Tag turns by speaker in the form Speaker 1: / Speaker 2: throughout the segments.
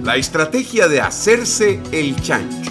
Speaker 1: La estrategia de hacerse el chancho.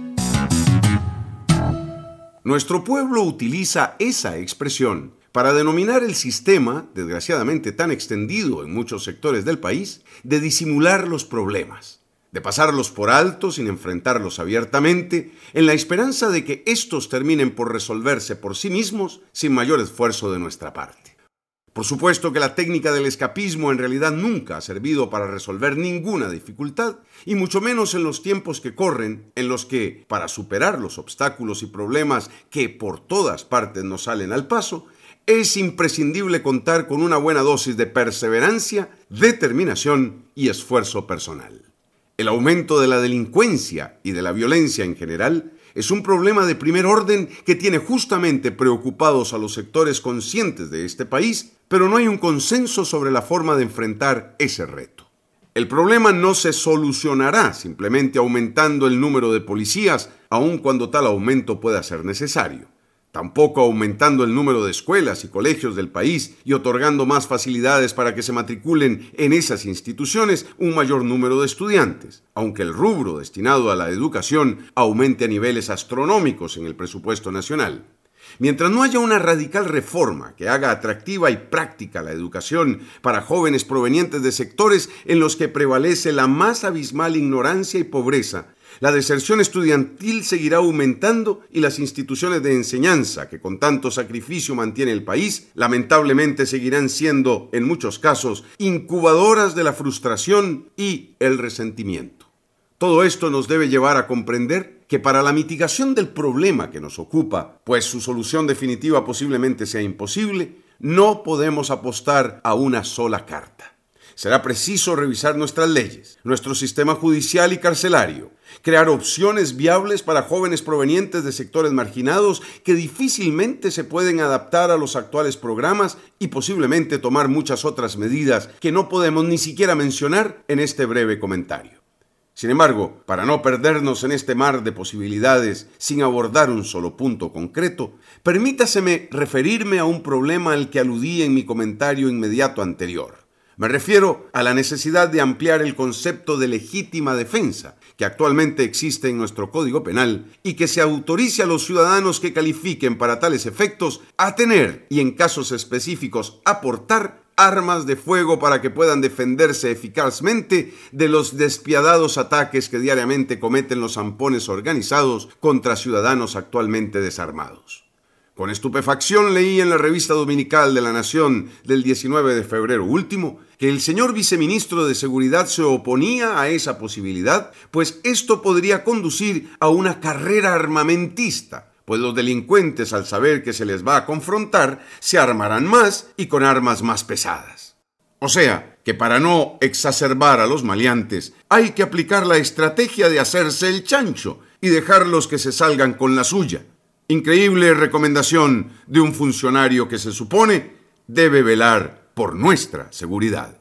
Speaker 1: Nuestro pueblo utiliza esa expresión para denominar el sistema, desgraciadamente tan extendido en muchos sectores del país, de disimular los problemas, de pasarlos por alto sin enfrentarlos abiertamente, en la esperanza de que estos terminen por resolverse por sí mismos sin mayor esfuerzo de nuestra parte. Por supuesto que la técnica del escapismo en realidad nunca ha servido para resolver ninguna dificultad, y mucho menos en los tiempos que corren, en los que, para superar los obstáculos y problemas que por todas partes nos salen al paso, es imprescindible contar con una buena dosis de perseverancia, determinación y esfuerzo personal. El aumento de la delincuencia y de la violencia en general es un problema de primer orden que tiene justamente preocupados a los sectores conscientes de este país, pero no hay un consenso sobre la forma de enfrentar ese reto. El problema no se solucionará simplemente aumentando el número de policías, aun cuando tal aumento pueda ser necesario. Tampoco aumentando el número de escuelas y colegios del país y otorgando más facilidades para que se matriculen en esas instituciones un mayor número de estudiantes, aunque el rubro destinado a la educación aumente a niveles astronómicos en el presupuesto nacional. Mientras no haya una radical reforma que haga atractiva y práctica la educación para jóvenes provenientes de sectores en los que prevalece la más abismal ignorancia y pobreza, la deserción estudiantil seguirá aumentando y las instituciones de enseñanza que con tanto sacrificio mantiene el país, lamentablemente seguirán siendo, en muchos casos, incubadoras de la frustración y el resentimiento. Todo esto nos debe llevar a comprender que para la mitigación del problema que nos ocupa, pues su solución definitiva posiblemente sea imposible, no podemos apostar a una sola carta. Será preciso revisar nuestras leyes, nuestro sistema judicial y carcelario, crear opciones viables para jóvenes provenientes de sectores marginados que difícilmente se pueden adaptar a los actuales programas y posiblemente tomar muchas otras medidas que no podemos ni siquiera mencionar en este breve comentario. Sin embargo, para no perdernos en este mar de posibilidades sin abordar un solo punto concreto, permítaseme referirme a un problema al que aludí en mi comentario inmediato anterior. Me refiero a la necesidad de ampliar el concepto de legítima defensa que actualmente existe en nuestro Código Penal y que se autorice a los ciudadanos que califiquen para tales efectos a tener y en casos específicos aportar armas de fuego para que puedan defenderse eficazmente de los despiadados ataques que diariamente cometen los zampones organizados contra ciudadanos actualmente desarmados. Con estupefacción leí en la revista dominical de La Nación del 19 de febrero último que el señor viceministro de Seguridad se oponía a esa posibilidad, pues esto podría conducir a una carrera armamentista, pues los delincuentes, al saber que se les va a confrontar, se armarán más y con armas más pesadas. O sea, que para no exacerbar a los maleantes, hay que aplicar la estrategia de hacerse el chancho y dejarlos que se salgan con la suya. Increíble recomendación de un funcionario que se supone debe velar por nuestra seguridad.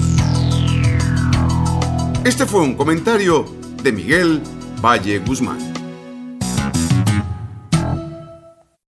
Speaker 1: Este fue un comentario de Miguel Valle Guzmán.